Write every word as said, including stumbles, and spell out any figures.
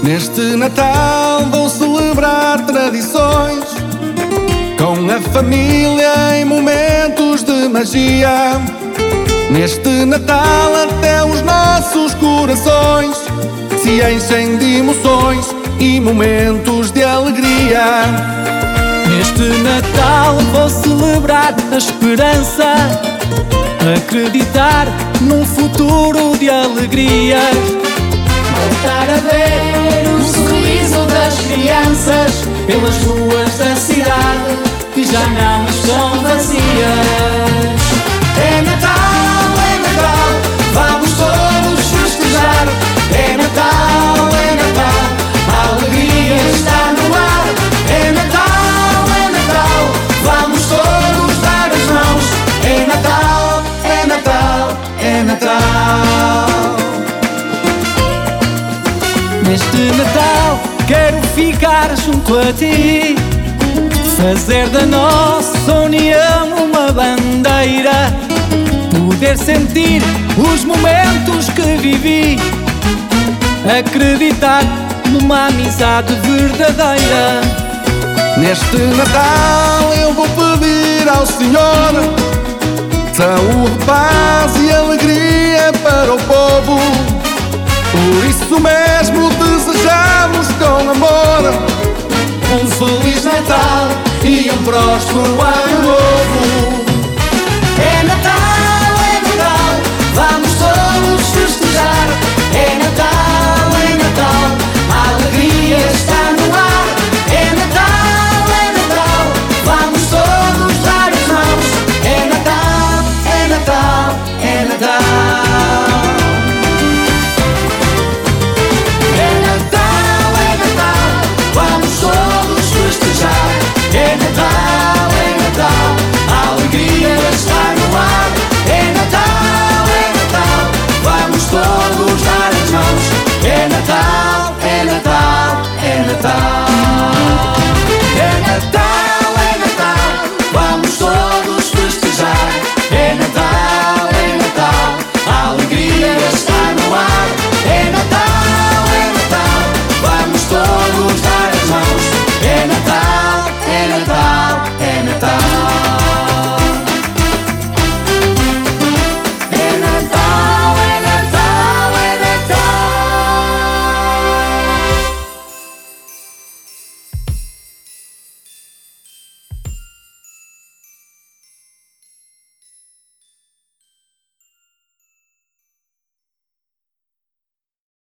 Neste Natal vou celebrar tradições com a família em momentos de magia. Neste Natal até os nossos corações se enchem de emoções e momentos de alegria. Neste Natal vou celebrar a esperança, acreditar num futuro de alegrias. Voltar a ver o sorriso das crianças Pelas ruas da cidade que já não estão vazias. É Natal, é Natal, vamos todos festejar. É Natal, é Natal, a alegria está no ar. É Natal, é Natal, vamos todos dar as mãos. É Natal, é Natal, é Natal. Neste Natal quero ficar junto a ti, fazer da nossa união uma bandeira, poder sentir os momentos que vivi, acreditar numa amizade verdadeira. Neste Natal eu vou pedir ao Senhor saúde, paz e alegria para o povo. Por isso mesmo desejamos com amor um Feliz Natal e um próspero Ano Novo.